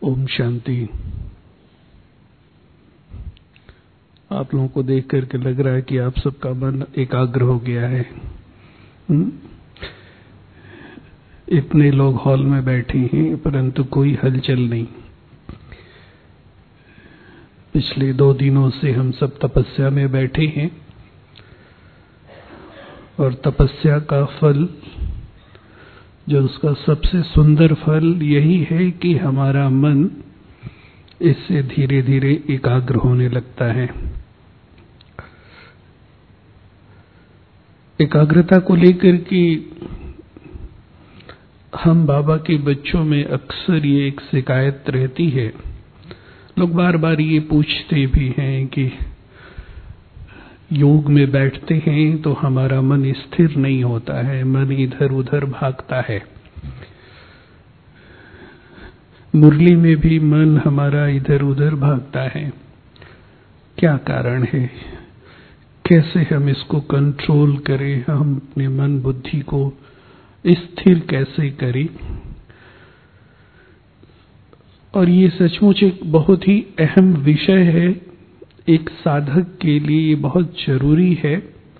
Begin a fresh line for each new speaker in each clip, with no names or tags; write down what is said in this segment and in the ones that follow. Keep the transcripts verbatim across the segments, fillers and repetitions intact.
ओम शांति। आप लोगों को देख करके लग रहा है कि आप सबका मन एकाग्र हो गया है। हुँ? इतने लोग हॉल में बैठे हैं परंतु कोई हलचल नहीं। पिछले दो दिनों से हम सब तपस्या में बैठे हैं और तपस्या का फल, जो उसका सबसे सुंदर फल यही है कि हमारा मन इससे धीरे धीरे एकाग्र होने लगता है। एकाग्रता को लेकर के हम बाबा के बच्चों में अक्सर ये एक शिकायत रहती है। लोग बार बार ये पूछते भी हैं कि योग में बैठते हैं तो हमारा मन स्थिर नहीं होता है, मन इधर उधर भागता है। मुरली में भी मन हमारा इधर उधर भागता है। क्या कारण है? कैसे हम इसको कंट्रोल करें? हम अपने मन बुद्धि को स्थिर कैसे करें? और ये सचमुच एक बहुत ही अहम विषय है। एक साधक के लिए ये बहुत जरूरी है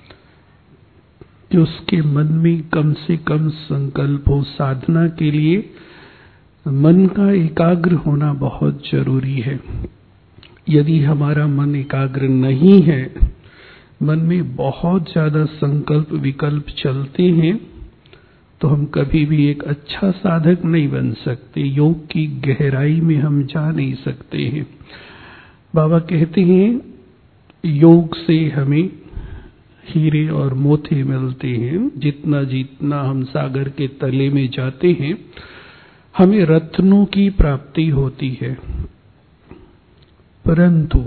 कि उसके मन में कम से कम संकल्प हो। साधना के लिए मन का एकाग्र होना बहुत जरूरी है। यदि हमारा मन एकाग्र नहीं है, मन में बहुत ज्यादा संकल्प विकल्प चलते हैं, तो हम कभी भी एक अच्छा साधक नहीं बन सकते। योग की गहराई में हम जा नहीं सकते हैं। बाबा कहते हैं योग से हमें हीरे और मोती मिलते हैं। जितना जितना हम सागर के तले में जाते हैं, हमें रत्नों की प्राप्ति होती है। परंतु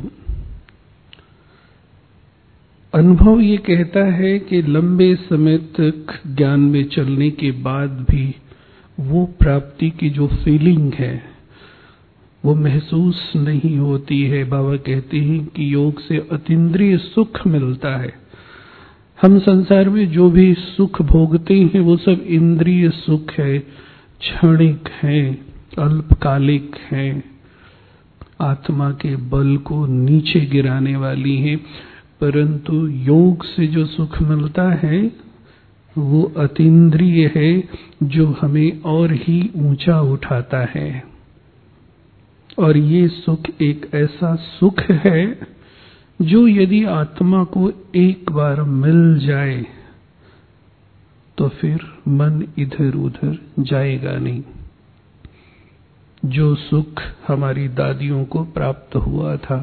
अनुभव ये कहता है कि लंबे समय तक ज्ञान में चलने के बाद भी वो प्राप्ति की जो फीलिंग है वो महसूस नहीं होती है। बाबा कहते हैं कि योग से अतीन्द्रिय सुख मिलता है। हम संसार में जो भी सुख भोगते हैं वो सब इंद्रिय सुख है, क्षणिक है, अल्पकालिक है, आत्मा के बल को नीचे गिराने वाली है। परंतु योग से जो सुख मिलता है वो अतीन्द्रिय है, जो हमें और ही ऊंचा उठाता है। और ये सुख एक ऐसा सुख है जो यदि आत्मा को एक बार मिल जाए तो फिर मन इधर उधर जाएगा नहीं। जो सुख हमारी दादियों को प्राप्त हुआ था,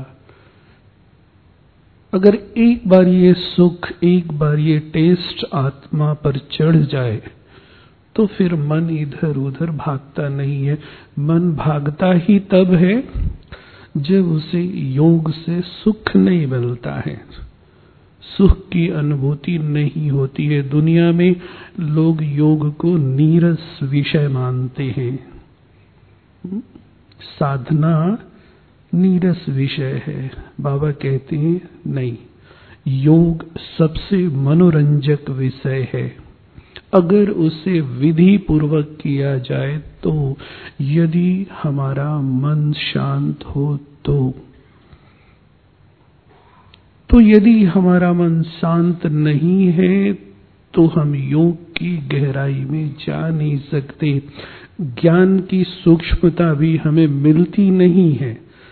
अगर एक बार ये सुख, एक बार ये टेस्ट आत्मा पर चढ़ जाए तो फिर मन इधर उधर भागता नहीं है। मन भागता ही तब है जब उसे योग से सुख नहीं मिलता है, सुख की अनुभूति नहीं होती है। दुनिया में लोग योग को नीरस विषय मानते हैं। साधना नीरस विषय है। बाबा कहते हैं नहीं, योग सबसे मनोरंजक विषय है। अगर उसे विधि पूर्वक किया जाए तो, यदि हमारा मन शांत हो तो तो यदि हमारा मन शांत नहीं है तो हम योग की गहराई में जा नहीं सकते। ज्ञान की सूक्ष्मता भी हमें मिलती नहीं है।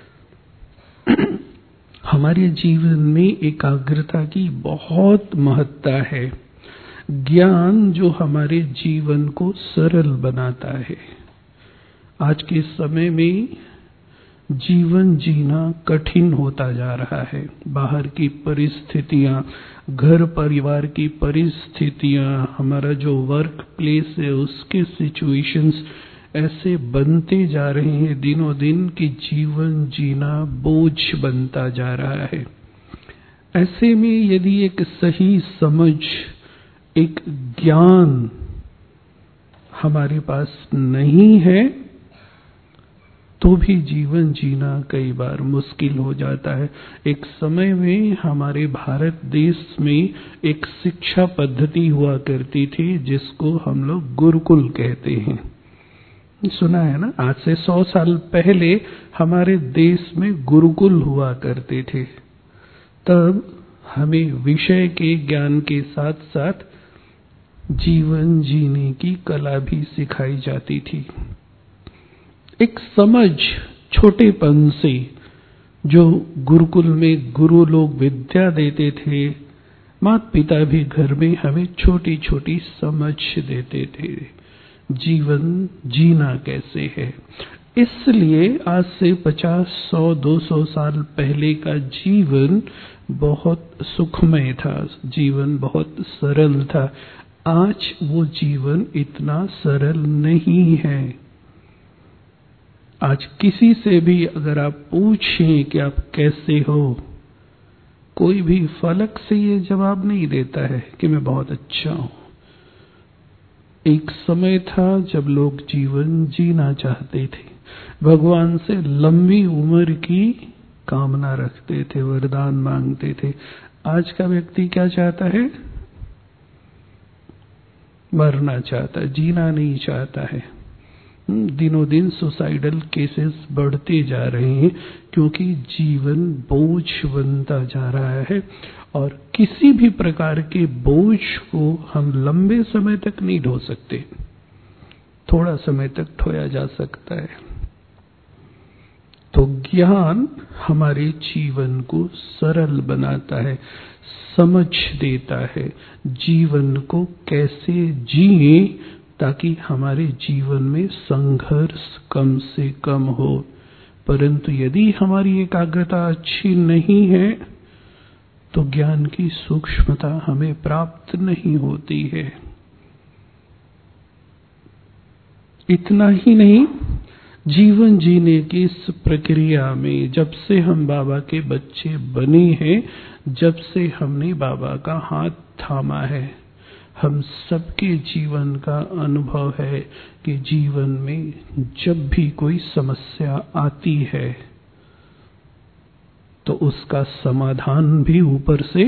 हमारे जीवन में एकाग्रता की बहुत महत्ता है। ज्ञान जो हमारे जीवन को सरल बनाता है। आज के समय में जीवन जीना कठिन होता जा रहा है। बाहर की परिस्थितियां, घर परिवार की परिस्थितियां, हमारा जो वर्क प्लेस है उसके सिचुएशंस ऐसे बनते जा रहे हैं दिनों दिन कि जीवन जीना बोझ बनता जा रहा है। ऐसे में यदि एक सही समझ, एक ज्ञान हमारे पास नहीं है तो भी जीवन जीना कई बार मुश्किल हो जाता है। एक समय में हमारे भारत देश में एक शिक्षा पद्धति हुआ करती थी जिसको हम लोग गुरुकुल कहते हैं। सुना है ना, आज से सौ साल पहले हमारे देश में गुरुकुल हुआ करते थे। तब हमें विषय के ज्ञान के साथ साथ जीवन जीने की कला भी सिखाई जाती थी। एक समझ छोटेपन से जो गुरुकुल में गुरु लोग विद्या देते थे, माता पिता भी घर में हमें छोटी छोटी समझ देते थे, जीवन जीना कैसे है। इसलिए आज से पचास, सौ, दो सौ साल पहले का जीवन बहुत सुखमय था, जीवन बहुत सरल था। आज वो जीवन इतना सरल नहीं है। आज किसी से भी अगर आप पूछें कि आप कैसे हो, कोई भी फलक से ये जवाब नहीं देता है कि मैं बहुत अच्छा हूं। एक समय था जब लोग जीवन जीना चाहते थे, भगवान से लंबी उम्र की कामना रखते थे, वरदान मांगते थे। आज का व्यक्ति क्या चाहता है? मरना चाहता है, जीना नहीं चाहता है। दिनों दिन सुसाइडल केसेस बढ़ते जा रहे हैं क्योंकि जीवन बोझ बनता जा रहा है, और किसी भी प्रकार के बोझ को हम लंबे समय तक नहीं ढो सकते, थोड़ा समय तक ढोया जा सकता है। तो ज्ञान हमारे जीवन को सरल बनाता है, समझ देता है जीवन को कैसे जिए ताकि हमारे जीवन में संघर्ष कम से कम हो। परंतु यदि हमारी एकाग्रता अच्छी नहीं है तो ज्ञान की सूक्ष्मता हमें प्राप्त नहीं होती है। इतना ही नहीं, जीवन जीने की इस प्रक्रिया में जब से हम बाबा के बच्चे बने हैं, जब से हमने बाबा का हाथ थामा है, हम सबके जीवन का अनुभव है कि जीवन में जब भी कोई समस्या आती है तो उसका समाधान भी ऊपर से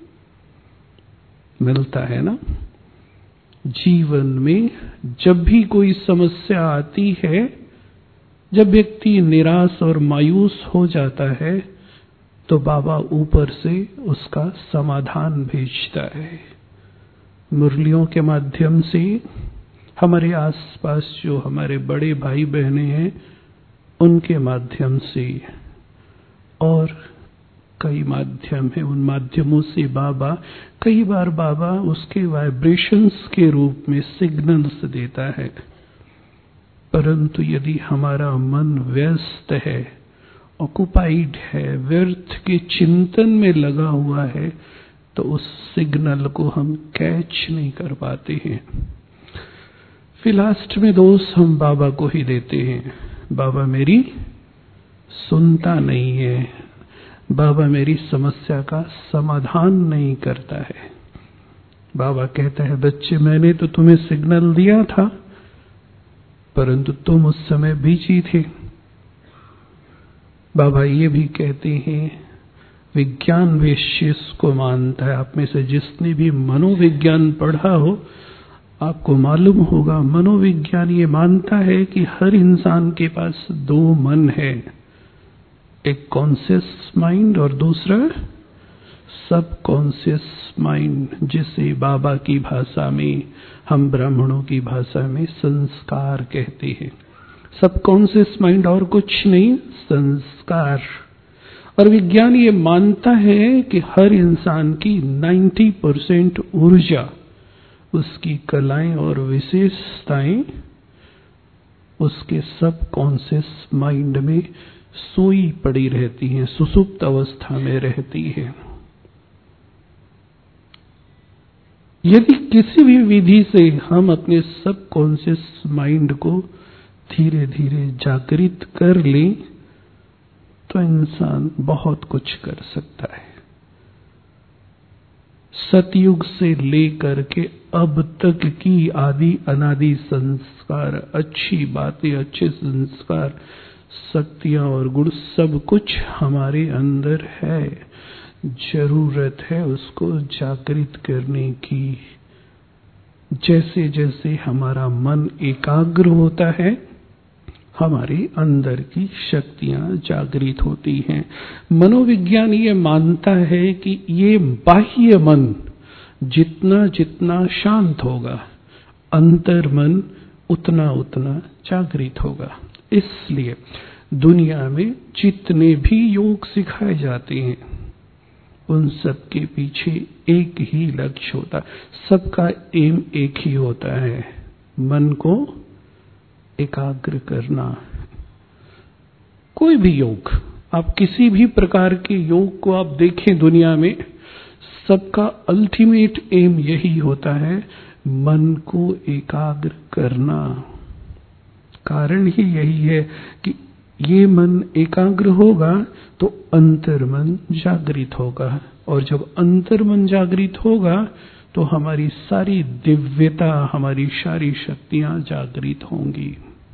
मिलता है ना। जीवन में जब भी कोई समस्या आती है, जब व्यक्ति निराश और मायूस हो जाता है तो बाबा ऊपर से उसका समाधान भेजता है। मुरलियों के माध्यम से हमारे आसपास जो हमारे बड़े भाई बहने हैं उनके माध्यम से, और कई माध्यम है, उन माध्यमों से बाबा कई बार बाबा उसके वाइब्रेशंस के रूप में सिग्नल्स देता है। परंतु यदि हमारा मन व्यस्त है, ऑक्युपाइड है, व्यर्थ के चिंतन में लगा हुआ है, तो उस सिग्नल को हम कैच नहीं कर पाते हैं। फिर लास्ट में दोष हम बाबा को ही देते हैं, बाबा मेरी सुनता नहीं है, बाबा मेरी समस्या का समाधान नहीं करता है। बाबा कहता है बच्चे मैंने तो तुम्हें सिग्नल दिया था परंतु तुम उस समय बिजी थे। बाबा ये भी कहते हैं विज्ञान वेश्य को मानता है। आप में से जिसने भी मनोविज्ञान पढ़ा हो आपको मालूम होगा, मनोविज्ञान ये मानता है कि हर इंसान के पास दो मन है, एक कॉन्शियस माइंड और दूसरा सब कॉन्शियस माइंड, जिसे बाबा की भाषा में, हम ब्राह्मणों की भाषा में संस्कार कहते हैं। सब कॉन्शियस माइंड और कुछ नहीं, संस्कार। और विज्ञान ये मानता है कि हर इंसान की नब्बे परसेंट ऊर्जा, उसकी कलाएं और विशेषताएं उसके सब कॉन्शियस माइंड में सोई पड़ी रहती हैं, सुसुप्त अवस्था में रहती है। यदि किसी भी विधि से हम अपने सब कॉन्शियस माइंड को धीरे धीरे जागृत कर लें तो इंसान बहुत कुछ कर सकता है। सतयुग से लेकर के अब तक की आदि अनादि संस्कार, अच्छी बातें, अच्छे संस्कार, शक्तियां और गुण सब कुछ हमारे अंदर है। जरूरत है उसको जागृत करने की। जैसे जैसे हमारा मन एकाग्र होता है हमारे अंदर की शक्तियां जागृत होती हैं। मनोविज्ञान ये मानता है कि ये बाह्य मन जितना जितना शांत होगा, अंतर मन उतना उतना जागृत होगा। इसलिए दुनिया में जितने भी योग सिखाए जाते हैं उन सब के पीछे एक ही लक्ष्य होता है, सबका एम एक ही होता है, मन को एकाग्र करना। कोई भी योग, आप किसी भी प्रकार के योग को आप देखें दुनिया में, सबका अल्टीमेट एम यही होता है, मन को एकाग्र करना। कारण ही यही है कि ये मन एकाग्र होगा तो अंतर्मन जागृत होगा, और जब अंतर्मन जागृत होगा तो हमारी सारी दिव्यता, हमारी सारी शक्तियां जागृत होंगी।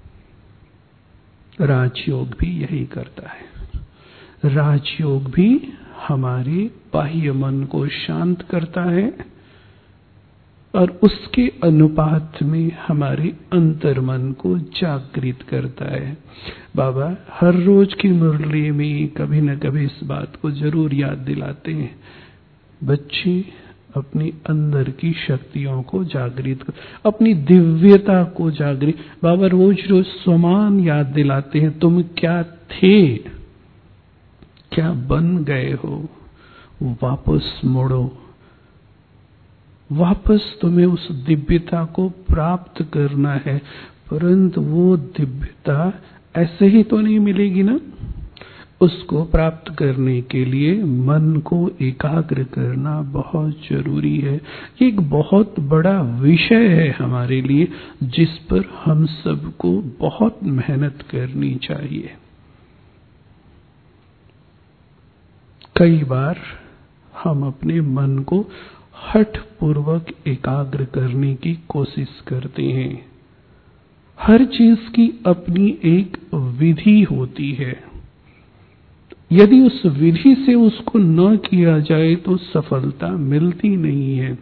राजयोग भी यही करता है। राजयोग भी हमारे बाह्य मन को शांत करता है और उसके अनुपात में हमारे अंतर्मन को जागृत करता है। बाबा हर रोज की मुरली में कभी न कभी इस बात को जरूर याद दिलाते हैं, बच्चे अपनी अंदर की शक्तियों को जागृत कर, अपनी दिव्यता को जागृत। बाबा रोज रोज समान याद दिलाते हैं, तुम क्या थे, क्या बन गए हो, वापस मुड़ो। वापस तुम्हें उस दिव्यता को प्राप्त करना है, परंतु वो दिव्यता ऐसे ही तो नहीं मिलेगी ना। उसको प्राप्त करने के लिए मन को एकाग्र करना बहुत जरूरी है। ये एक बहुत बड़ा विषय है हमारे लिए, जिस पर हम सबको बहुत मेहनत करनी चाहिए। कई बार हम अपने मन को हठ पूर्वक एकाग्र करने की कोशिश करते हैं। हर चीज की अपनी एक विधि होती है, यदि उस विधि से उसको न किया जाए तो सफलता मिलती नहीं है।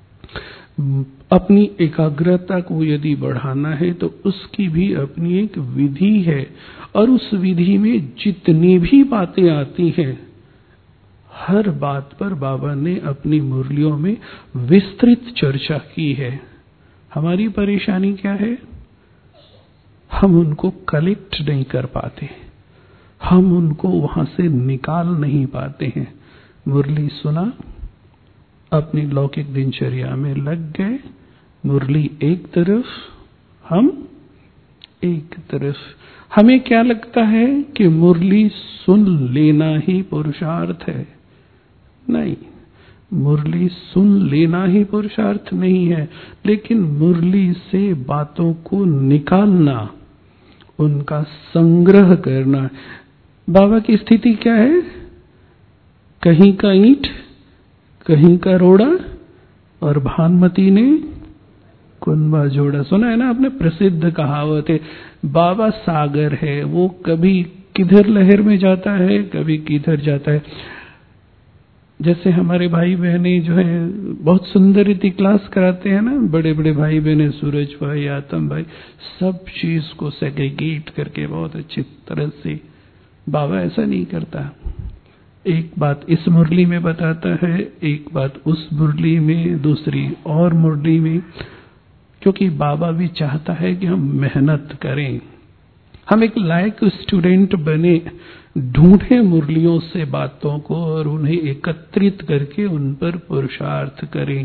अपनी एकाग्रता को यदि बढ़ाना है तो उसकी भी अपनी एक विधि है, और उस विधि में जितनी भी बातें आती हैं, हर बात पर बाबा ने अपनी मुरलियों में विस्तृत चर्चा की है। हमारी परेशानी क्या है, हम उनको कलेक्ट नहीं कर पाते, हम उनको वहां से निकाल नहीं पाते हैं। मुरली सुना, अपनी लौकिक दिनचर्या में लग गए, मुरली एक तरफ, हम एक तरफ। हमें क्या लगता है कि मुरली सुन लेना ही पुरुषार्थ है। नहीं, मुरली सुन लेना ही पुरुषार्थ नहीं है, लेकिन मुरली से बातों को निकालना, उनका संग्रह करना। बाबा की स्थिति क्या है, कहीं का ईंट कहीं का रोड़ा, और भानुमती ने कुनबा जोड़ा। सुना है ना आपने, प्रसिद्ध कहावत है। बाबा सागर है, वो कभी किधर लहर में जाता है, कभी किधर जाता है। जैसे हमारे भाई बहने जो है बहुत सुंदर रीति क्लास कराते हैं ना, बड़े बड़े भाई बहने, सूरज भाई, आतम भाई, सब चीज को सेग्रीगेट करके बहुत अच्छी तरह से। बाबा ऐसा नहीं करता, एक बात इस मुरली में बताता है, एक बात उस मुरली में, दूसरी और मुरली में, क्योंकि बाबा भी चाहता है कि हम मेहनत करें, हम एक लायक स्टूडेंट बने, ढूंढे मुरलियों से बातों को और उन्हें एकत्रित करके उन पर पुरुषार्थ करें।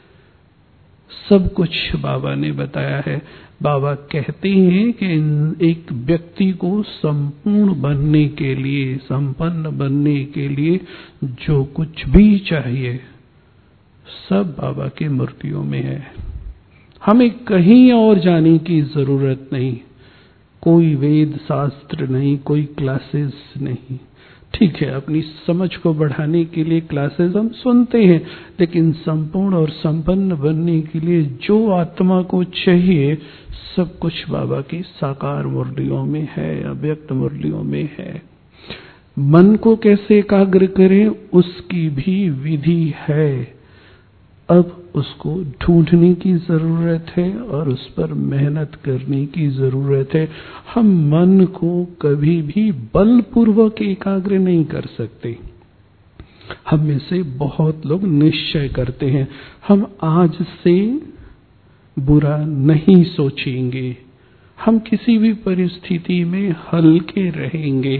सब कुछ बाबा ने बताया है। बाबा कहते हैं कि एक व्यक्ति को संपूर्ण बनने के लिए, संपन्न बनने के लिए जो कुछ भी चाहिए सब बाबा के मूर्तियों में है। हमें कहीं और जाने की जरूरत नहीं, कोई वेद शास्त्र नहीं, कोई क्लासेस नहीं। ठीक है, अपनी समझ को बढ़ाने के लिए क्लासेस हम सुनते हैं, लेकिन संपूर्ण और संपन्न बनने के लिए जो आत्मा को चाहिए सब कुछ बाबा की साकार मुरलियों में है, अव्यक्त मुरलियों में है। मन को कैसे एकाग्र करें उसकी भी विधि है। अब उसको ढूंढने की जरूरत है और उस पर मेहनत करने की जरूरत है। हम मन को कभी भी बलपूर्वक एकाग्र नहीं कर सकते। हम में से बहुत लोग निश्चय करते हैं, हम आज से बुरा नहीं सोचेंगे, हम किसी भी परिस्थिति में हल्के रहेंगे।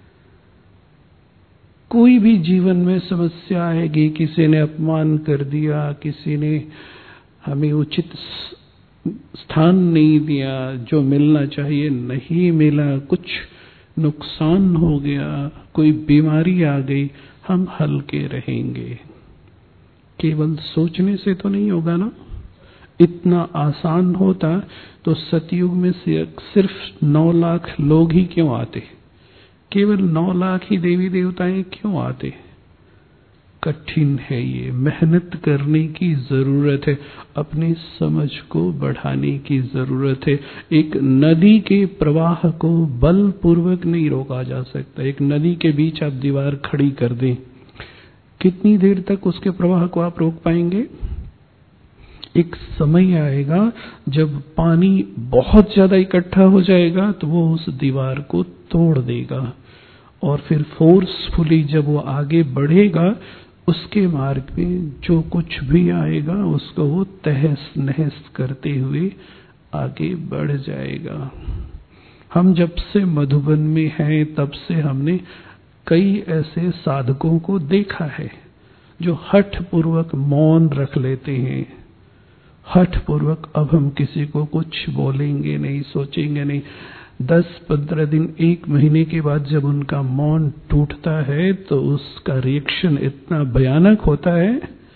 कोई भी जीवन में समस्या आएगी, किसी ने अपमान कर दिया, किसी ने हमें उचित स्थान नहीं दिया, जो मिलना चाहिए नहीं मिला, कुछ नुकसान हो गया, कोई बीमारी आ गई, हम हल्के रहेंगे। केवल सोचने से तो नहीं होगा ना। इतना आसान होता तो सतयुग में सिर्फ नौ लाख लोग ही क्यों आते, केवल नौ लाख ही देवी देवताएं क्यों आते। कठिन है, ये मेहनत करने की जरूरत है, अपनी समझ को बढ़ाने की जरूरत है। एक नदी के प्रवाह को बलपूर्वक नहीं रोका जा सकता। एक नदी के बीच आप दीवार खड़ी कर दें, कितनी देर तक उसके प्रवाह को आप रोक पाएंगे। एक समय आएगा जब पानी बहुत ज्यादा इकट्ठा हो जाएगा तो वो उस दीवार को तोड़ देगा, और फिर फोर्सफुली जब वो आगे बढ़ेगा, उसके मार्ग में जो कुछ भी आएगा उसको वो तहस नहस करते हुए आगे बढ़ जाएगा। हम जब से मधुबन में हैं तब से हमने कई ऐसे साधकों को देखा है जो हठ पूर्वक मौन रख लेते हैं। हठ पूर्वक अब हम किसी को कुछ बोलेंगे नहीं, सोचेंगे नहीं। दस पंद्रह दिन, एक महीने के बाद जब उनका मौन टूटता है तो उसका रिएक्शन इतना भयानक होता है।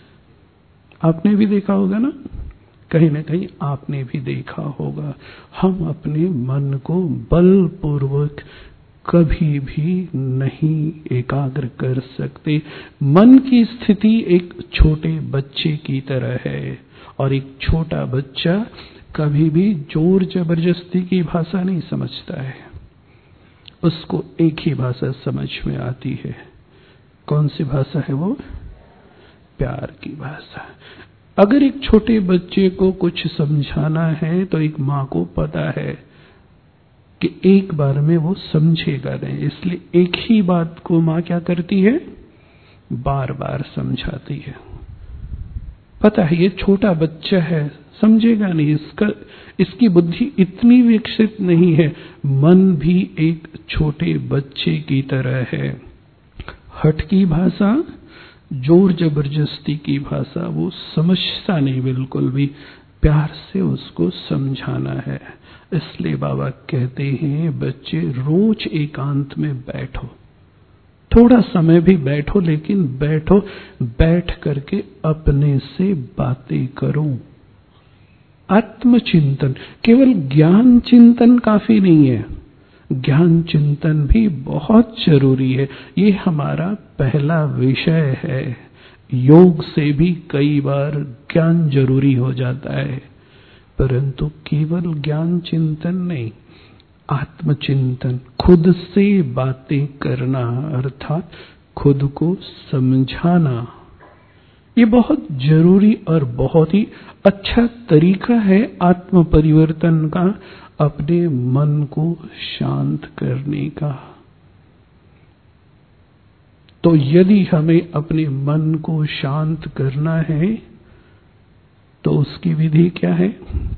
आपने भी देखा होगा ना, कहीं ना कहीं आपने भी देखा होगा। हम अपने मन को बलपूर्वक कभी भी नहीं एकाग्र कर सकते। मन की स्थिति एक छोटे बच्चे की तरह है, और एक छोटा बच्चा कभी भी जोर जबरदस्ती की भाषा नहीं समझता है। उसको एक ही भाषा समझ में आती है। कौन सी भाषा है वो? प्यार की भाषा। अगर एक छोटे बच्चे को कुछ समझाना है तो एक माँ को पता है कि एक बार में वो समझेगा नहीं, इसलिए एक ही बात को माँ क्या करती है, बार बार समझाती है। पता है ये छोटा बच्चा है, समझेगा नहीं, इसका इसकी बुद्धि इतनी विकसित नहीं है। मन भी एक छोटे बच्चे की तरह है। हठ की भाषा, जोर जबरदस्ती की भाषा वो समझता नहीं बिल्कुल भी। प्यार से उसको समझाना है। इसलिए बाबा कहते हैं बच्चे रोज एकांत में बैठो, थोड़ा समय भी बैठो, लेकिन बैठो, बैठ करके अपने से बातें करो। आत्मचिंतन, केवल ज्ञान चिंतन काफी नहीं है, ज्ञान चिंतन भी बहुत जरूरी है। ये हमारा पहला विषय है। योग से भी कई बार ज्ञान जरूरी हो जाता है, परंतु केवल ज्ञान चिंतन नहीं, आत्मचिंतन, खुद से बातें करना, अर्थात खुद को समझाना, ये बहुत जरूरी और बहुत ही अच्छा तरीका है आत्म परिवर्तन का, अपने मन को शांत करने का। तो यदि हमें अपने मन को शांत करना है तो उसकी विधि क्या है?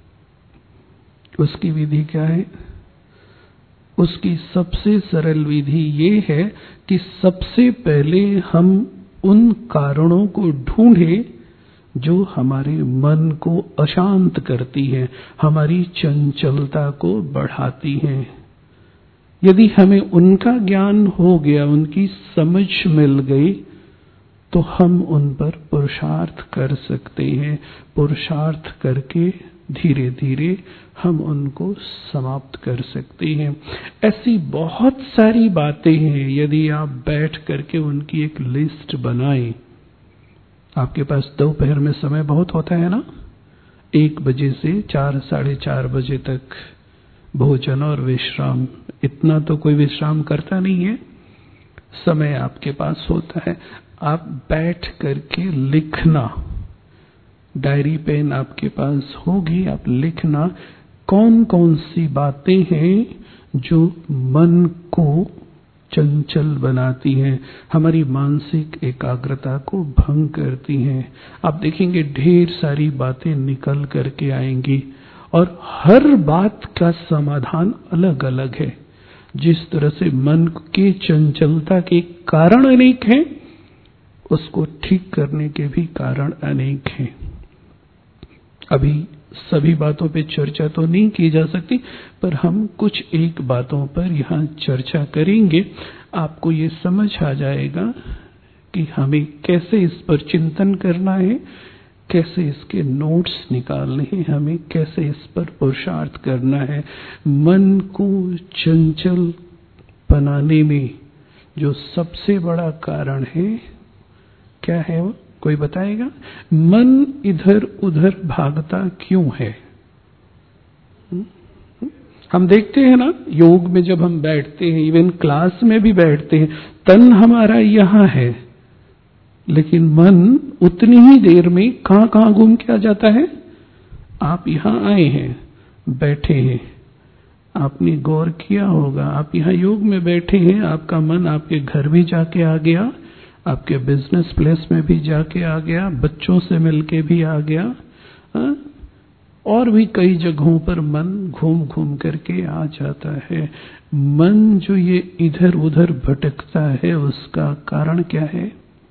उसकी विधि क्या है? उसकी सबसे सरल विधि ये है कि सबसे पहले हम उन कारणों को ढूंढें जो हमारे मन को अशांत करती हैं, हमारी चंचलता को बढ़ाती हैं। यदि हमें उनका ज्ञान हो गया, उनकी समझ मिल गई, तो हम उन पर पुरुषार्थ कर सकते हैं। पुरुषार्थ करके धीरे धीरे हम उनको समाप्त कर सकते हैं। ऐसी बहुत सारी बातें हैं, यदि आप बैठ करके उनकी एक लिस्ट बनाएं। आपके पास दोपहर में समय बहुत होता है ना, एक बजे से चार साढ़े चार बजे तक भोजन और विश्राम, इतना तो कोई विश्राम करता नहीं है, समय आपके पास होता है। आप बैठ करके लिखना, डायरी पेन आपके पास होगी, आप लिखना कौन कौन सी बातें हैं जो मन को चंचल बनाती हैं, हमारी मानसिक एकाग्रता को भंग करती हैं। आप देखेंगे ढेर सारी बातें निकल करके आएंगी और हर बात का समाधान अलग अलग है। जिस तरह से मन के चंचलता के कारण अनेक हैं, उसको ठीक करने के भी कारण अनेक हैं। अभी सभी बातों पे चर्चा तो नहीं की जा सकती, पर हम कुछ एक बातों पर यहाँ चर्चा करेंगे। आपको ये समझ आ जाएगा कि हमें कैसे इस पर चिंतन करना है, कैसे इसके नोट्स निकालने हैं, हमें कैसे इस पर पुरुषार्थ करना है। मन को चंचल बनाने में जो सबसे बड़ा कारण है, क्या है वो? कोई बताएगा? मन इधर उधर भागता क्यों है? हम देखते हैं ना, योग में जब हम बैठते हैं, इवन क्लास में भी बैठते हैं, तन हमारा यहाँ है, लेकिन मन उतनी ही देर में कहां कहां घूम के आ जाता है। आप यहाँ आए हैं, बैठे हैं, आपने गौर किया होगा, आप यहाँ योग में बैठे हैं, आपका मन आपके घर भी जाके आ गया, आपके बिजनेस प्लेस में भी जाके आ गया, बच्चों से मिलके भी आ गया, हा? और भी कई जगहों पर मन घूम घूम करके आ जाता है। मन जो ये इधर उधर भटकता है, उसका कारण क्या है?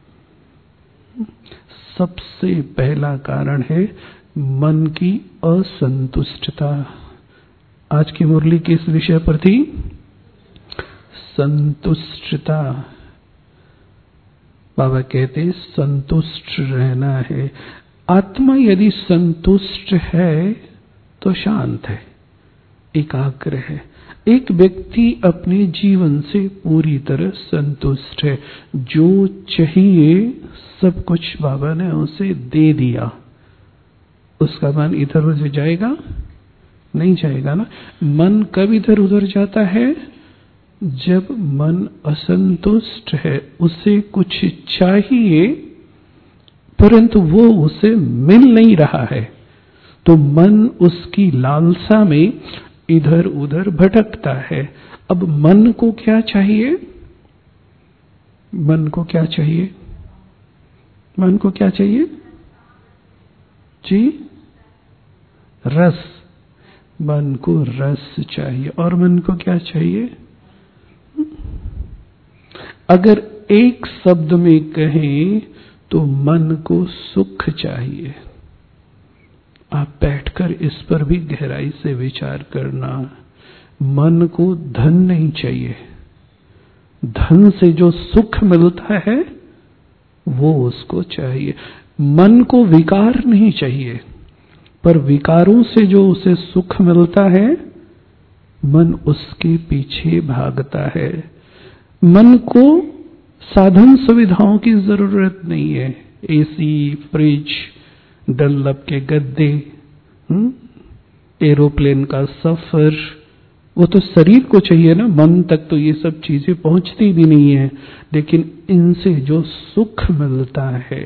सबसे पहला कारण है मन की असंतुष्टता। आज की मुरली किस विषय पर थी? संतुष्टता। बाबा कहते संतुष्ट रहना है। आत्मा यदि संतुष्ट है तो शांत है, एकाग्र है। एक व्यक्ति अपने जीवन से पूरी तरह संतुष्ट है, जो चाहिए सब कुछ बाबा ने उसे दे दिया, उसका मन इधर उधर जाएगा? नहीं जाएगा ना। मन कब इधर उधर जाता है? जब मन असंतुष्ट है, उसे कुछ चाहिए परंतु वो उसे मिल नहीं रहा है, तो मन उसकी लालसा में इधर उधर भटकता है। अब मन को क्या चाहिए? मन को क्या चाहिए? मन को क्या चाहिए जी? रस। मन को रस चाहिए। और मन को क्या चाहिए? अगर एक शब्द में कहें तो मन को सुख चाहिए। आप बैठकर इस पर भी गहराई से विचार करना। मन को धन नहीं चाहिए, धन से जो सुख मिलता है वो उसको चाहिए। मन को विकार नहीं चाहिए, पर विकारों से जो उसे सुख मिलता है, मन उसके पीछे भागता है। मन को साधन सुविधाओं की जरूरत नहीं है, एसी, फ्रिज, डनलप के गद्दे, एरोप्लेन का सफर, वो तो शरीर को चाहिए ना। मन तक तो ये सब चीजें पहुंचती भी नहीं है, लेकिन इनसे जो सुख मिलता है,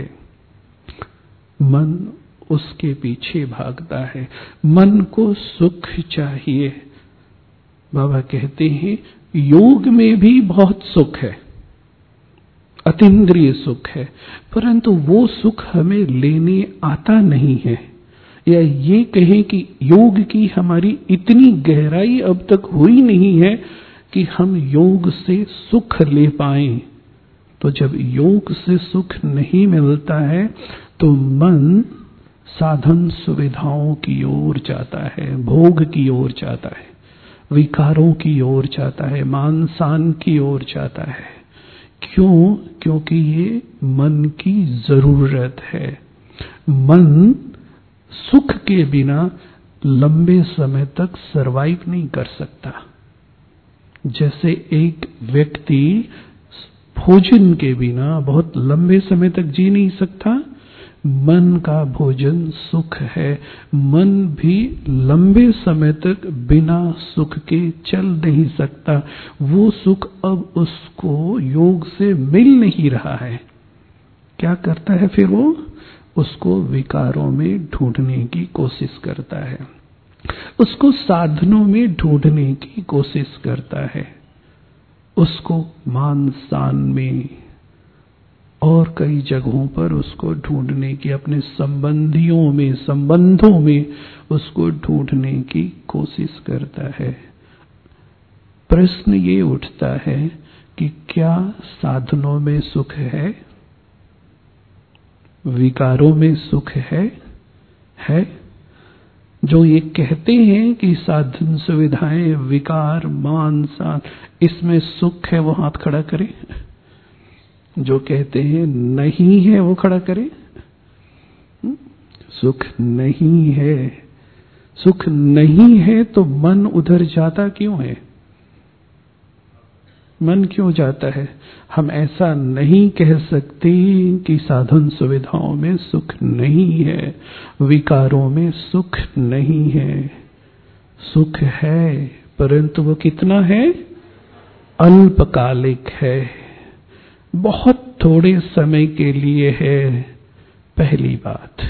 मन उसके पीछे भागता है। मन को सुख चाहिए। बाबा कहते हैं योग में भी बहुत सुख है, अतीन्द्रिय सुख है, परंतु वो सुख हमें लेने आता नहीं है। या ये कहें कि योग की हमारी इतनी गहराई अब तक हुई नहीं है कि हम योग से सुख ले पाएं। तो जब योग से सुख नहीं मिलता है तो मन साधन सुविधाओं की ओर जाता है, भोग की ओर जाता है, विकारों की ओर जाता है, मान शान की ओर जाता है। क्यों? क्योंकि ये मन की जरूरत है। मन सुख के बिना लंबे समय तक सरवाइव नहीं कर सकता। जैसे एक व्यक्ति भोजन के बिना बहुत लंबे समय तक जी नहीं सकता, मन का भोजन सुख है। मन भी लंबे समय तक बिना सुख के चल नहीं सकता। वो सुख अब उसको योग से मिल नहीं रहा है। क्या करता है फिर वो? उसको विकारों में ढूंढने की कोशिश करता है, उसको साधनों में ढूंढने की कोशिश करता है, उसको मान शान में और कई जगहों पर उसको ढूंढने की, अपने संबंधियों में, संबंधों में उसको ढूंढने की कोशिश करता है। प्रश्न ये उठता है कि क्या साधनों में सुख है, विकारों में सुख है? है? जो ये कहते हैं कि साधन सुविधाएं, विकार, मान शान, इसमें सुख है, वो हाथ खड़ा करे। जो कहते हैं नहीं है, वो खड़ा करे। सुख नहीं है, सुख नहीं है तो मन उधर जाता क्यों है? मन क्यों जाता है? हम ऐसा नहीं कह सकते कि साधन सुविधाओं में सुख नहीं है, विकारों में सुख नहीं है। सुख है, परंतु वो कितना है? अल्पकालिक है, बहुत थोड़े समय के लिए है, पहली बात।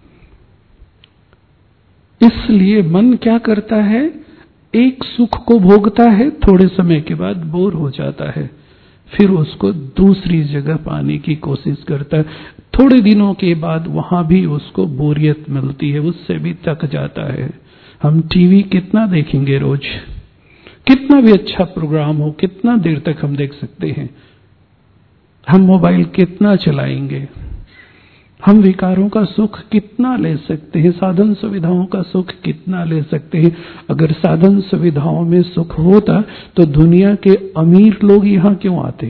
इसलिए मन क्या करता है? एक सुख को भोगता है, थोड़े समय के बाद बोर हो जाता है, फिर उसको दूसरी जगह पाने की कोशिश करता है। थोड़े दिनों के बाद वहां भी उसको बोरियत मिलती है, उससे भी थक जाता है। हम टीवी कितना देखेंगे रोज? कितना भी अच्छा प्रोग्राम हो, कितना देर तक हम देख सकते हैं? हम मोबाइल कितना चलाएंगे? हम विकारों का सुख कितना ले सकते हैं? साधन सुविधाओं का सुख कितना ले सकते हैं? अगर साधन सुविधाओं में सुख होता तो दुनिया के अमीर लोग यहां क्यों आते?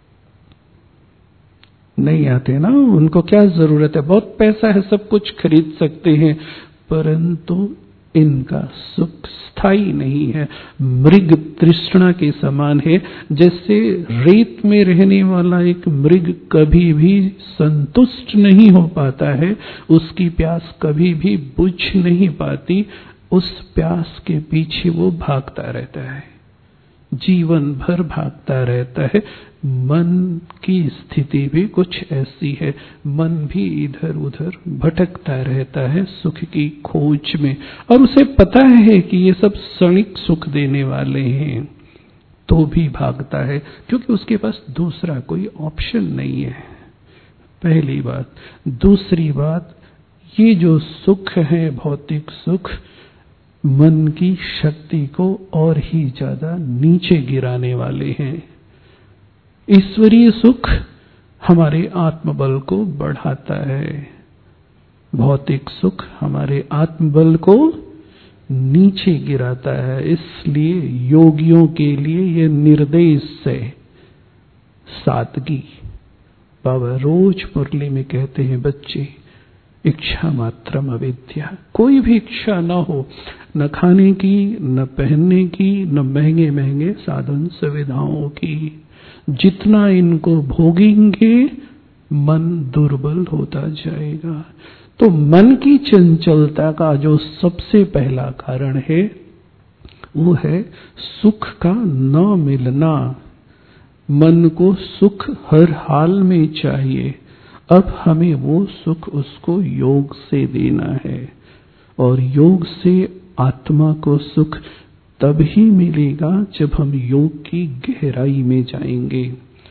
नहीं आते ना। उनको क्या जरूरत है? बहुत पैसा है, सब कुछ खरीद सकते हैं, परंतु इनका सुख स्थायी नहीं है, मृग तृष्णा के समान है। जैसे रेत में रहने वाला एक मृग कभी भी संतुष्ट नहीं हो पाता है, उसकी प्यास कभी भी बुझ नहीं पाती, उस प्यास के पीछे वो भागता रहता है, जीवन भर भागता रहता है। मन की स्थिति भी कुछ ऐसी है, मन भी इधर उधर भटकता रहता है सुख की खोज में, और उसे पता है कि ये सब क्षणिक सुख देने वाले हैं, तो भी भागता है, क्योंकि उसके पास दूसरा कोई ऑप्शन नहीं है, पहली बात। दूसरी बात, ये जो सुख है, भौतिक सुख, मन की शक्ति को और ही ज्यादा नीचे गिराने वाले हैं। ईश्वरीय सुख हमारे आत्मबल को बढ़ाता है, भौतिक सुख हमारे आत्मबल को नीचे गिराता है। इसलिए योगियों के लिए यह निर्देश है, सादगी। बाबा रोज मुरली में कहते हैं, बच्चे इच्छा मात्रम अविद्या, कोई भी इच्छा न हो, न खाने की, न पहनने की, न महंगे महंगे साधन सुविधाओं की। जितना इनको भोगेंगे मन दुर्बल होता जाएगा। तो मन की चंचलता का जो सबसे पहला कारण है वो है सुख का न मिलना। मन को सुख हर हाल में चाहिए, अब हमें वो सुख उसको योग से देना है, और योग से आत्मा को सुख तब ही मिलेगा जब हम योग की गहराई में जाएंगे,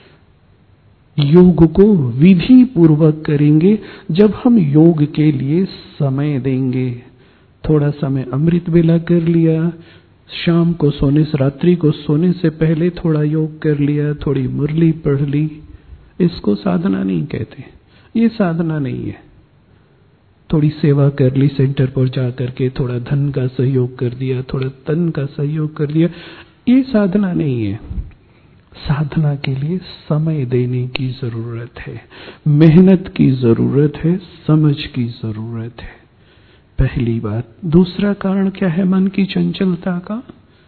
योग को विधि पूर्वक करेंगे। जब हम योग के लिए समय देंगे, थोड़ा समय अमृत वेला कर लिया, शाम को सोने से, रात्रि को सोने से पहले थोड़ा योग कर लिया, थोड़ी मुरली पढ़ ली, इसको साधना नहीं कहते, ये साधना नहीं है। थोड़ी सेवा कर ली सेंटर पर जाकर के, थोड़ा धन का सहयोग कर दिया, थोड़ा तन का सहयोग कर दिया, ये साधना नहीं है। साधना के लिए समय देने की जरूरत है, मेहनत की जरूरत है, समझ की जरूरत है, पहली बात। दूसरा कारण क्या है मन की चंचलता का?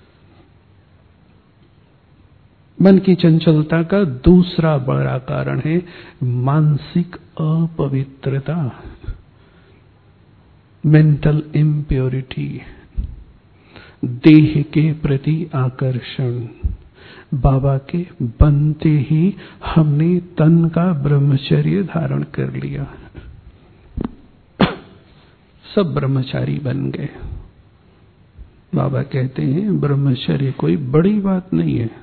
मन की चंचलता का दूसरा बड़ा कारण है मानसिक अपवित्रता, मेंटल इम्प्योरिटी, देह के प्रति आकर्षण। बाबा के बनते ही हमने तन का ब्रह्मचर्य धारण कर लिया, सब ब्रह्मचारी बन गए। बाबा कहते हैं ब्रह्मचर्य कोई बड़ी बात नहीं है।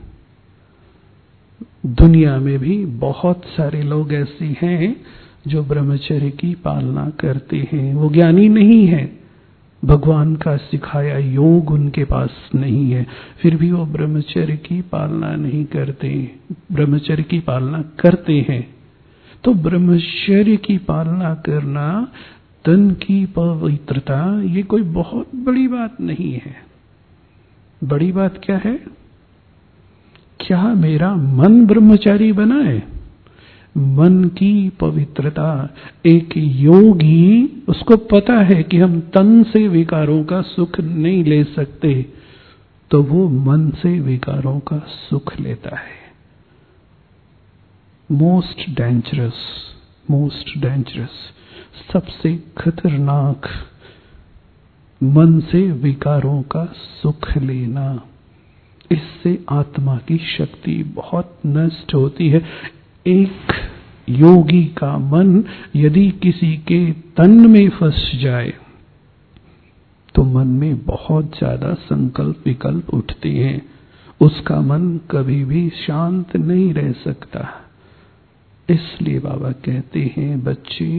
दुनिया में भी बहुत सारे लोग ऐसे हैं जो ब्रह्मचर्य की पालना करते हैं। वो ज्ञानी नहीं है, भगवान का सिखाया योग उनके पास नहीं है, फिर भी वो ब्रह्मचर्य की पालना नहीं करते, ब्रह्मचर्य की पालना करते हैं। तो ब्रह्मचर्य की पालना करना, तन की पवित्रता, ये कोई बहुत बड़ी बात नहीं है। बड़ी बात क्या है? क्या मेरा मन ब्रह्मचारी बना है? मन की पवित्रता। एक योगी, उसको पता है कि हम तन से विकारों का सुख नहीं ले सकते, तो वो मन से विकारों का सुख लेता है। मोस्ट डेंजरस, मोस्ट डेंजरस, सबसे खतरनाक, मन से विकारों का सुख लेना। इससे आत्मा की शक्ति बहुत नष्ट होती है। एक योगी का मन यदि किसी के तन में फंस जाए तो मन में बहुत ज्यादा संकल्प विकल्प उठते हैं। उसका मन कभी भी शांत नहीं रह सकता। इसलिए बाबा कहते हैं बच्चे,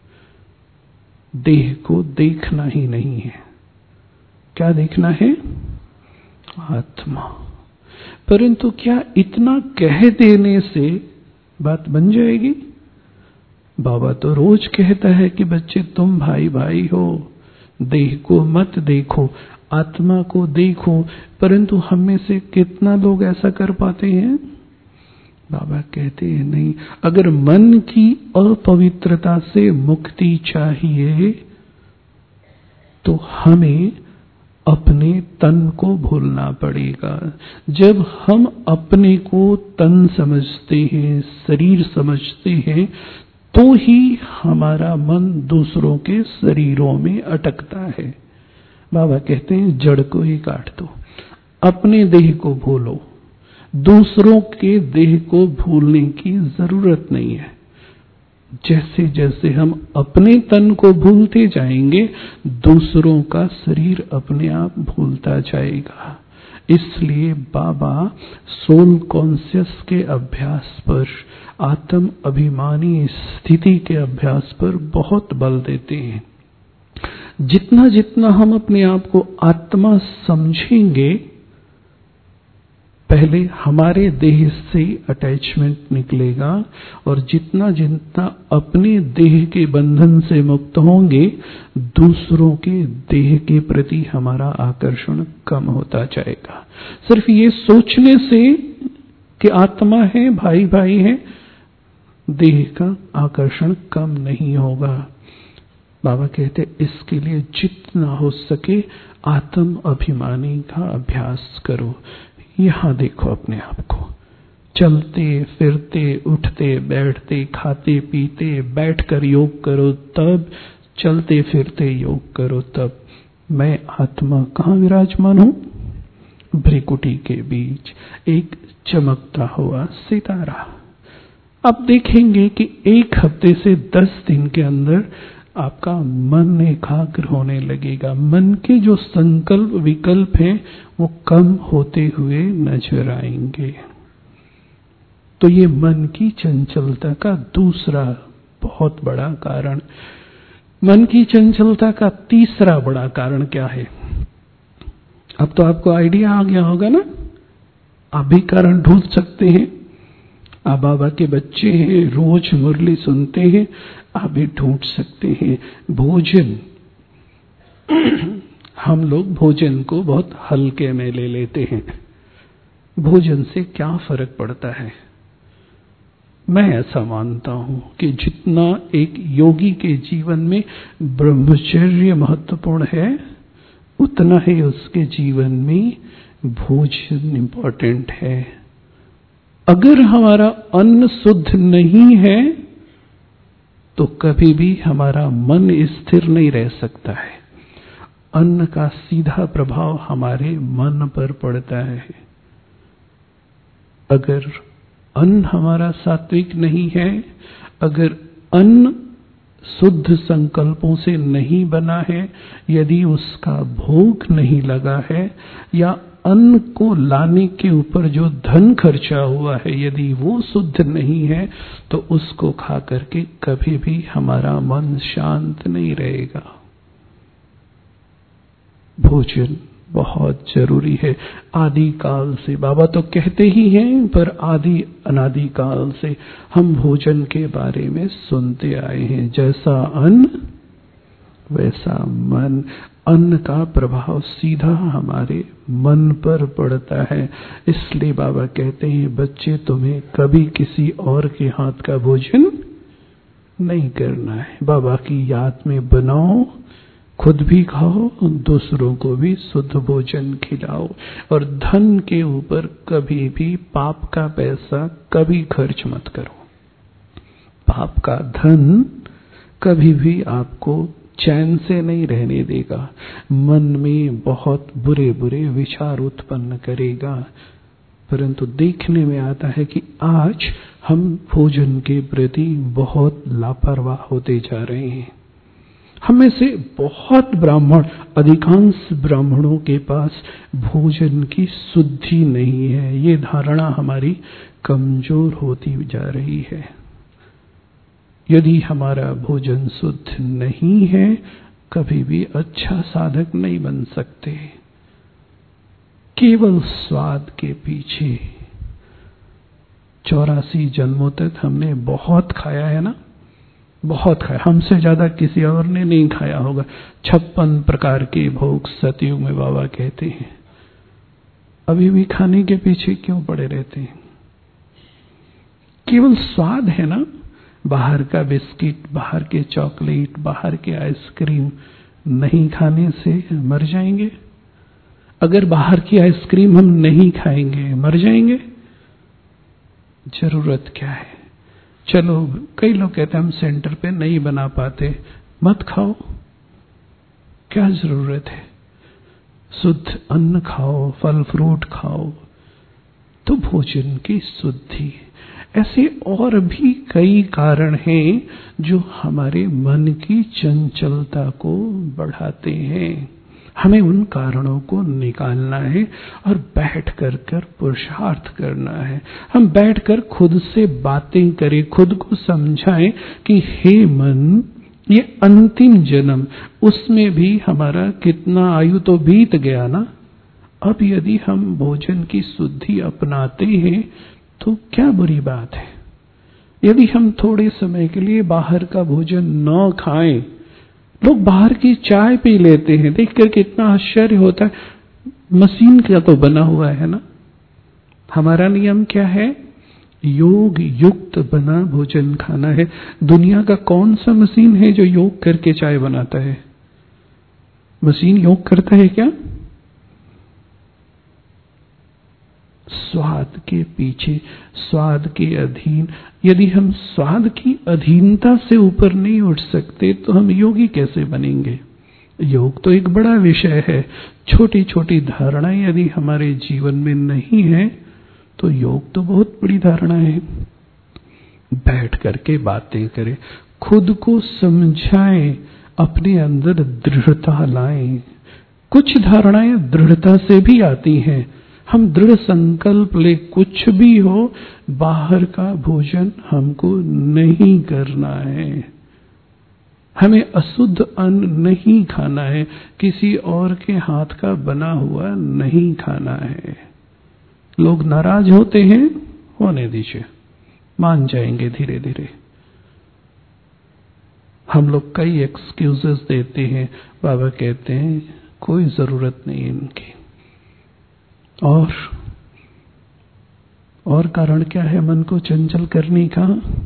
देह को देखना ही नहीं है। क्या देखना है? आत्मा। परंतु क्या इतना कह देने से बात बन जाएगी? बाबा तो रोज कहता है कि बच्चे तुम भाई भाई हो, देह को मत देखो, आत्मा को देखो। परंतु हम में से कितना लोग ऐसा कर पाते हैं? बाबा कहते हैं नहीं। अगर मन की अपवित्रता से मुक्ति चाहिए तो हमें अपने तन को भूलना पड़ेगा। जब हम अपने को तन समझते हैं, शरीर समझते हैं, तो ही हमारा मन दूसरों के शरीरों में अटकता है। बाबा कहते हैं जड़ को ही काट दो, अपने देह को भूलो, दूसरों के देह को भूलने की जरूरत नहीं है। जैसे जैसे हम अपने तन को भूलते जाएंगे, दूसरों का शरीर अपने आप भूलता जाएगा। इसलिए बाबा सोल कॉन्शियस के अभ्यास पर, आत्म अभिमानी स्थिति के अभ्यास पर बहुत बल देते हैं। जितना जितना हम अपने आप को आत्मा समझेंगे, पहले हमारे देह से अटैचमेंट निकलेगा, और जितना जितना अपने देह के बंधन से मुक्त होंगे, दूसरों के देह के प्रति हमारा आकर्षण कम होता जाएगा। सिर्फ ये सोचने से कि आत्मा है, भाई भाई है, देह का आकर्षण कम नहीं होगा। बाबा कहते इसके लिए जितना हो सके आत्म अभिमानी का अभ्यास करो। यहां देखो अपने आप को, चलते फिरते, उठते बैठते, खाते पीते, बैठकर योग करो तब, चलते फिरते योग करो तब। मैं आत्मा कहाँ विराजमान हूं? भ्रिकुटी के बीच एक चमकता हुआ सितारा। अब देखेंगे कि एक हफ्ते से दस दिन के अंदर आपका मन एकाग्र होने लगेगा। मन के जो संकल्प विकल्प हैं वो कम होते हुए नजर आएंगे। तो ये मन की चंचलता का दूसरा बहुत बड़ा कारण। मन की चंचलता का तीसरा बड़ा कारण क्या है? अब तो आपको आइडिया आ गया होगा ना, आप भी कारण ढूंढ सकते हैं। आप बाबा के बच्चे हैं, रोज मुरली सुनते हैं, आप भी ढूंढ सकते हैं। भोजन, हम लोग भोजन को बहुत हल्के में ले लेते हैं। भोजन से क्या फर्क पड़ता है? मैं ऐसा मानता हूं कि जितना एक योगी के जीवन में ब्रह्मचर्य महत्वपूर्ण है, उतना ही उसके जीवन में भोजन इंपॉर्टेंट है। अगर हमारा अन्न शुद्ध नहीं है तो कभी भी हमारा मन स्थिर नहीं रह सकता है। अन्न का सीधा प्रभाव हमारे मन पर पड़ता है। अगर अन्न हमारा सात्विक नहीं है, अगर अन्न शुद्ध संकल्पों से नहीं बना है, यदि उसका भोग नहीं लगा है, या अन्न को लाने के ऊपर जो धन खर्चा हुआ है यदि वो शुद्ध नहीं है, तो उसको खा करके कभी भी हमारा मन शांत नहीं रहेगा। भोजन बहुत जरूरी है। आदि काल से बाबा तो कहते ही हैं, पर आदि अनादि काल से हम भोजन के बारे में सुनते आए हैं। जैसा अन्न वैसा मन। अन्न का प्रभाव सीधा हमारे मन पर पड़ता है। इसलिए बाबा कहते हैं, बच्चे तुम्हें कभी किसी और के हाथ का भोजन नहीं करना है। बाबा की याद में बनाओ, खुद भी खाओ, दूसरों को भी शुद्ध भोजन खिलाओ। और धन के ऊपर कभी भी पाप का पैसा कभी खर्च मत करो। पाप का धन कभी भी आपको चैन से नहीं रहने देगा, मन में बहुत बुरे बुरे विचार उत्पन्न करेगा। परंतु देखने में आता है कि आज हम भोजन के प्रति बहुत लापरवाह होते जा रहे हैं। हमें से बहुत ब्राह्मण, अधिकांश ब्राह्मणों के पास भोजन की शुद्धि नहीं है। ये धारणा हमारी कमजोर होती जा रही है। यदि हमारा भोजन शुद्ध नहीं है, कभी भी अच्छा साधक नहीं बन सकते। केवल स्वाद के पीछे चौरासी जन्मों तक हमने बहुत खाया है ना, बहुत खाया। हमसे ज्यादा किसी और ने नहीं खाया होगा। छप्पन प्रकार के भोग सतयुग में बाबा कहते हैं। अभी भी खाने के पीछे क्यों पड़े रहते हैं? केवल स्वाद है ना। बाहर का बिस्किट, बाहर के चॉकलेट, बाहर के आइसक्रीम नहीं खाने से मर जाएंगे। अगर बाहर की आइसक्रीम हम नहीं खाएंगे, मर जाएंगे। जरूरत क्या है? चलो, कई लोग कहते हैं हम सेंटर पे नहीं बना पाते, मत खाओ, क्या जरूरत है? शुद्ध अन्न खाओ, फल फ्रूट खाओ, तो भोजन की शुद्धि। ऐसे और भी कई कारण हैं जो हमारे मन की चंचलता को बढ़ाते हैं। हमें उन कारणों को निकालना है और बैठ कर कर पुरुषार्थ करना है। हम बैठकर खुद से बातें करें, खुद को समझाएं कि हे मन, ये अंतिम जन्म, उसमें भी हमारा कितना आयु तो बीत गया ना। अब यदि हम भोजन की शुद्धि अपनाते हैं तो क्या बुरी बात है? यदि हम थोड़े समय के लिए बाहर का भोजन न खाएं, लोग बाहर की चाय पी लेते हैं, देखकर कितना आश्चर्य होता है। मशीन का तो बना हुआ है ना। हमारा नियम क्या है? योग युक्त बना भोजन खाना है। दुनिया का कौन सा मशीन है जो योग करके चाय बनाता है? मशीन योग करता है क्या? स्वाद के पीछे, स्वाद के अधीन। यदि हम स्वाद की अधीनता से ऊपर नहीं उठ सकते तो हम योगी कैसे बनेंगे? योग तो एक बड़ा विषय है। छोटी छोटी धारणाएं यदि हमारे जीवन में नहीं है तो योग तो बहुत बड़ी धारणा है। बैठ करके बातें करें, खुद को समझाएं, अपने अंदर दृढ़ता लाएं। कुछ धारणाएं दृढ़ता से भी आती हैं। हम दृढ़ संकल्प ले, कुछ भी हो, बाहर का भोजन हमको नहीं करना है, हमें अशुद्ध अन्न नहीं खाना है, किसी और के हाथ का बना हुआ नहीं खाना है। लोग नाराज होते हैं, होने दीजिए, मान जाएंगे धीरे धीरे। हम लोग कई एक्सक्यूजेस देते हैं, बाबा कहते हैं कोई जरूरत नहीं इनकी। और और कारण क्या है मन को चंचल करने का?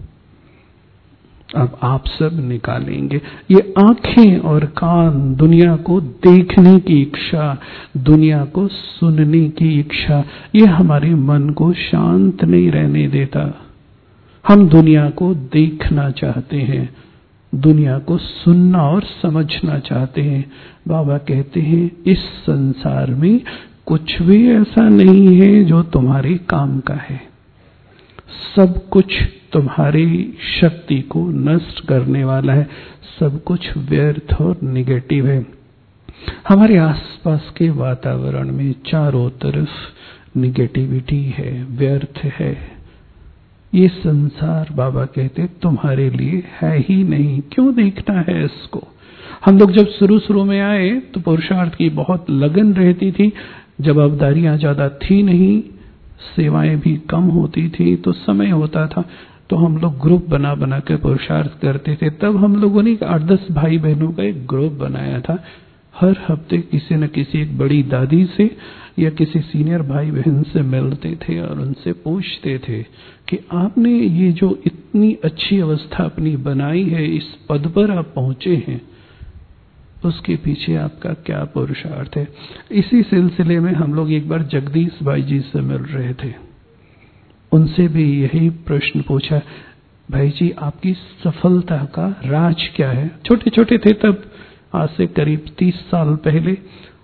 अब आप सब निकालेंगे। ये आंखें और कान, दुनिया को देखने की इच्छा, दुनिया को सुनने की इच्छा, ये हमारे मन को शांत नहीं रहने देता। हम दुनिया को देखना चाहते हैं, दुनिया को सुनना और समझना चाहते हैं। बाबा कहते हैं इस संसार में कुछ भी ऐसा नहीं है जो तुम्हारे काम का है। सब कुछ तुम्हारी शक्ति को नष्ट करने वाला है। सब कुछ व्यर्थ और निगेटिव है। हमारे आसपास के वातावरण में चारों तरफ निगेटिविटी है, व्यर्थ है। ये संसार बाबा कहते तुम्हारे लिए है ही नहीं, क्यों देखना है इसको। हम लोग जब शुरू शुरू में आए तो पुरुषार्थ की बहुत लगन रहती थी। जवाबदारियां ज्यादा थी नहीं, सेवाएं भी कम होती थी, तो समय होता था तो हम लोग ग्रुप बना बना के पुरुषार्थ करते थे। तब हम लोगों ने आठ दस भाई बहनों का एक ग्रुप बनाया था। हर हफ्ते किसी न किसी एक बड़ी दादी से या किसी सीनियर भाई बहन से मिलते थे और उनसे पूछते थे कि आपने ये जो इतनी अच्छी अवस्था अपनी बनाई है, इस पद पर आप पहुंचे हैं, उसके पीछे आपका क्या पुरुषार्थ है। इसी सिलसिले में हम लोग एक बार जगदीश भाई जी से मिल रहे थे। उनसे भी यही प्रश्न पूछा, भाई जी आपकी सफलता का राज क्या है। छोटे छोटे थे तब, आज से करीब तीस साल पहले।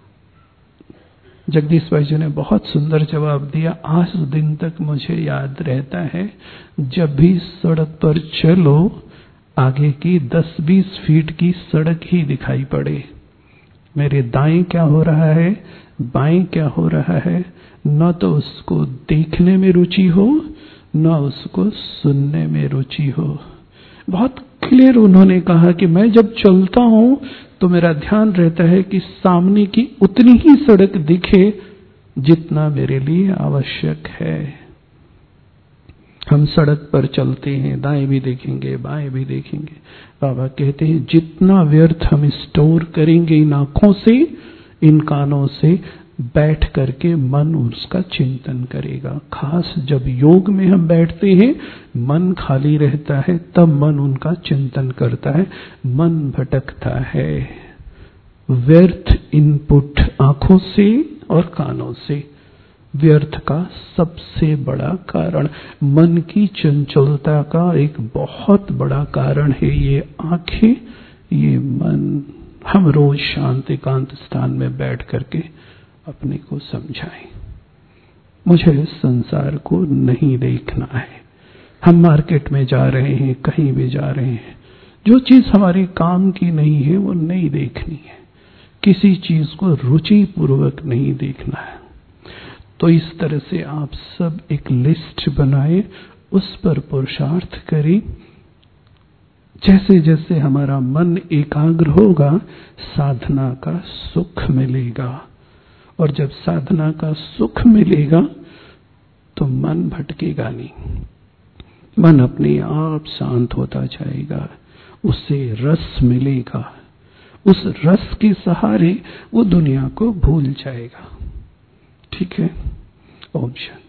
जगदीश भाई जी ने बहुत सुंदर जवाब दिया, आज दिन तक मुझे याद रहता है। जब भी सड़क पर चलो, आगे की दस बीस फीट की सड़क ही दिखाई पड़े। मेरे दाएं क्या हो रहा है, बाएं क्या हो रहा है, न तो उसको देखने में रुचि हो, न उसको सुनने में रुचि हो। बहुत क्लियर उन्होंने कहा कि मैं जब चलता हूं तो मेरा ध्यान रहता है कि सामने की उतनी ही सड़क दिखे जितना मेरे लिए आवश्यक है। हम सड़क पर चलते हैं, दाएं भी देखेंगे, बाएं भी देखेंगे। बाबा कहते हैं जितना व्यर्थ हम स्टोर करेंगे इन आंखों से, इन कानों से, बैठ करके मन उसका चिंतन करेगा। खास जब योग में हम बैठते हैं, मन खाली रहता है, तब मन उनका चिंतन करता है। मन भटकता है व्यर्थ इनपुट आंखों से और कानों से। व्यर्थ का सबसे बड़ा कारण, मन की चंचलता का एक बहुत बड़ा कारण है ये आंखें, ये मन। हम रोज शांत एकांत स्थान में बैठ करके अपने को समझाएं, मुझे इस संसार को नहीं देखना है। हम मार्केट में जा रहे हैं, कहीं भी जा रहे हैं, जो चीज हमारे काम की नहीं है वो नहीं देखनी है। किसी चीज को रुचि पूर्वक नहीं देखना है। तो इस तरह से आप सब एक लिस्ट बनाएं, उस पर पुरुषार्थ करें। जैसे जैसे हमारा मन एकाग्र होगा, साधना का सुख मिलेगा। और जब साधना का सुख मिलेगा तो मन भटकेगा नहीं, मन अपने आप शांत होता जाएगा, उससे रस मिलेगा। उस रस के सहारे वो दुनिया को भूल जाएगा। ठीक है। ओम शांति।